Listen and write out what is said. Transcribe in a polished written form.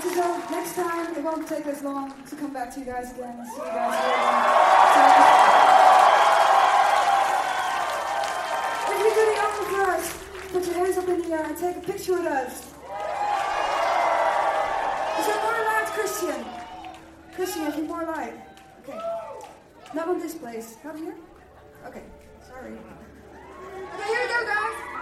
to go. Next time, it won't take as long to come back to you guys again and see you guys again. So, if you do the honor for us, put your hands up in the air and take a picture with us. Is there more light, Christian? Christian, if you more light. Okay. Not on this place. Not here? Okay. Sorry. Okay, here we go, guys.